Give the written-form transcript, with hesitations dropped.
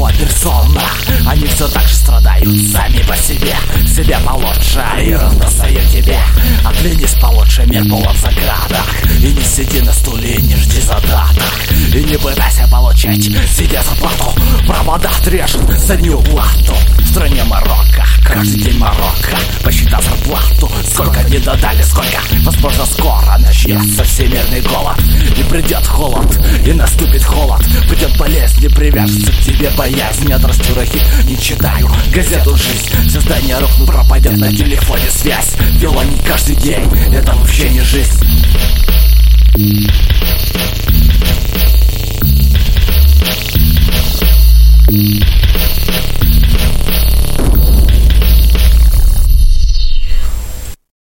снова персона. Они все так же страдают сами по себе. Себе получше, ерунда стою тебе. Оглянись получше, мир полон загадок. И не сиди на стуле, не жди задаток. И не пытайся получить себе зарплату. Провода отрежут за неуплату. В стране Марокко, каждый день Марокко. Посчитай зарплату, сколько не додали, сколько. Возможно, скоро начнется всемирный голод. И придет холод, и наступит холод. Придет болезнь, и привяжется к тебе боязнь. Я расту рахи, не читаю газету «Жизнь». Все здания рухнут, пропадет на телефоне связь. Дело не каждый день, это вообще не жизнь.